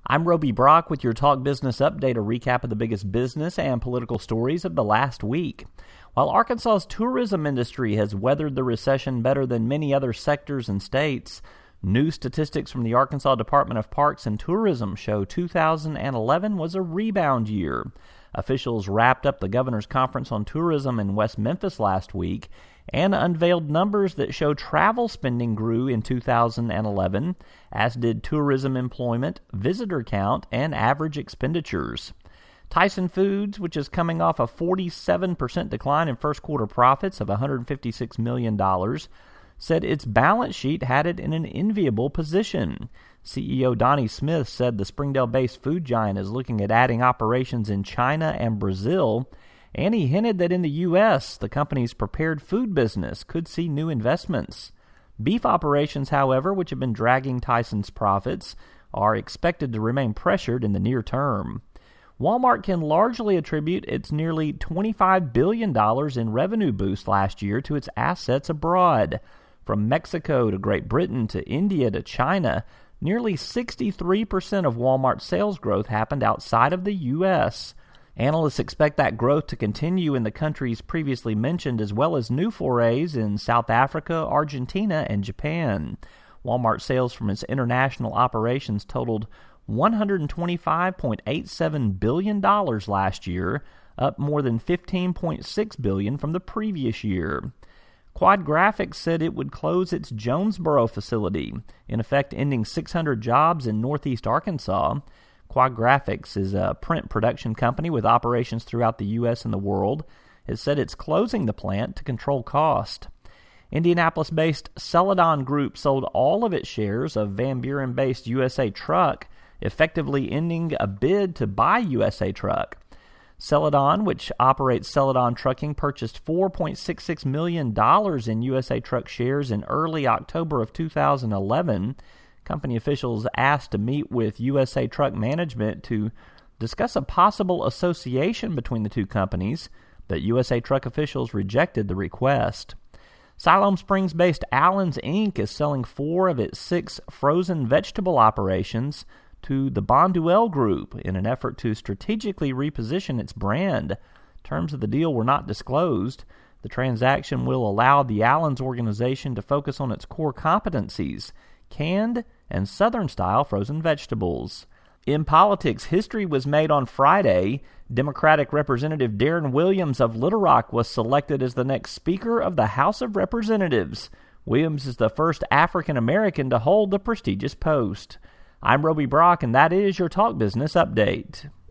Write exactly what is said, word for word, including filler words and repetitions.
I'm Roby Brock with your Talk Business Update, a recap of the biggest business and political stories of the last week. While Arkansas's tourism industry has weathered the recession better than many other sectors and states, new statistics from the Arkansas Department of Parks and Tourism show two thousand eleven was a rebound year. Officials wrapped up the Governor's Conference on Tourism in West Memphis last week and unveiled numbers that show travel spending grew in two thousand eleven, as did tourism employment, visitor count, and average expenditures. Tyson Foods, which is coming off a forty-seven percent decline in first quarter profits of one hundred fifty-six million dollars, said its balance sheet had it in an enviable position. C E O Donnie Smith said the Springdale-based food giant is looking at adding operations in China and Brazil, and he hinted that in the U S, the company's prepared food business could see new investments. Beef operations, however, which have been dragging Tyson's profits, are expected to remain pressured in the near term. Walmart can largely attribute its nearly twenty-five billion dollars in revenue boost last year to its assets abroad. From Mexico to Great Britain to India to China, nearly sixty-three percent of Walmart's sales growth happened outside of the U S Analysts expect that growth to continue in the countries previously mentioned, as well as new forays in South Africa, Argentina, and Japan. Walmart sales from its international operations totaled one hundred twenty-five point eight seven billion dollars last year, up more than fifteen point six billion dollars from the previous year. Quad Graphics said it would close its Jonesboro facility, in effect ending six hundred jobs in northeast Arkansas. Quad Graphics is a print production company with operations throughout the U S and the world. It said it's closing the plant to control cost. Indianapolis-based Celadon Group sold all of its shares of Van Buren-based U S A Truck, effectively ending a bid to buy U S A Truck. Celadon, which operates Celadon Trucking, purchased four point six six million dollars in U S A Truck shares in early October of two thousand eleven. Company officials asked to meet with U S A Truck management to discuss a possible association between the two companies, but U S A Truck officials rejected the request. Siloam Springs-based Allen's Incorporated is selling four of its six frozen vegetable operations to the Bonduelle Group in an effort to strategically reposition its brand. Terms of the deal were not disclosed. The transaction will allow the Allen's organization to focus on its core competencies, canned and Southern-style frozen vegetables. In politics, history was made on Friday. Democratic Representative Darren Williams of Little Rock was selected as the next Speaker of the House of Representatives. Williams is the first African-American to hold the prestigious post. I'm Roby Brock, and that is your Talk Business Update.